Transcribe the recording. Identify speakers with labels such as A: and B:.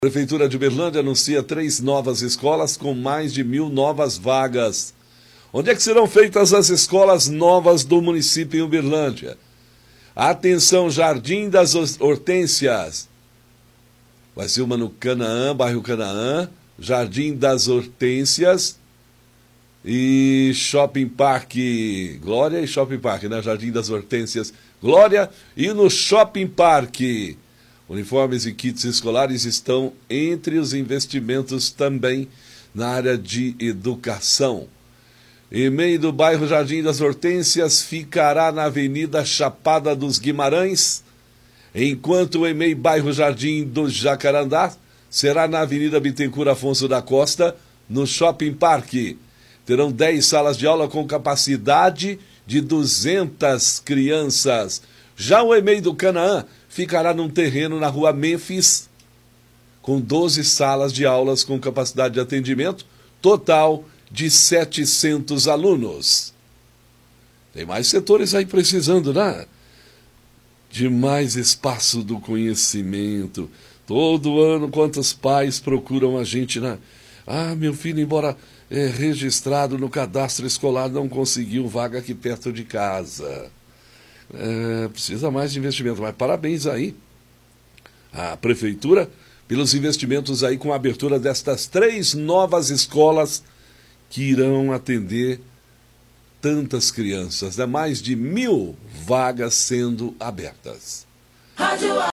A: A Prefeitura de Uberlândia anuncia 3 novas escolas com mais de 1.000 novas vagas. Onde é que serão feitas as escolas novas do município em Uberlândia? Atenção, Jardim das Hortênsias. Vai ser uma no Canaã, bairro Canaã, Jardim das Hortênsias e Shopping Parque Glória e Shopping Parque, né? Jardim das Hortênsias, Glória e no Shopping Parque. Uniformes e kits escolares estão entre os investimentos também na área de educação. EMEI do bairro Jardim das Hortênsias ficará na Avenida Chapada dos Guimarães, enquanto o EMEI bairro Jardim do Jacarandá será na Avenida Bittencourt Afonso da Costa, no Shopping Parque. Terão 10 salas de aula com capacidade de 200 crianças. Já o EMEI do Canaã ficará num terreno na rua Mênfis, com 12 salas de aulas com capacidade de atendimento, total de 700 alunos. Tem mais setores aí precisando, né? De mais espaço do conhecimento. Todo ano, quantos pais procuram a gente, né? Ah, meu filho, embora registrado no cadastro escolar, não conseguiu vaga aqui perto de casa. Precisa mais de investimento, mas parabéns aí à Prefeitura pelos investimentos aí com a abertura destas 3 novas escolas que irão atender tantas crianças, né? Mais de 1.000 vagas sendo abertas.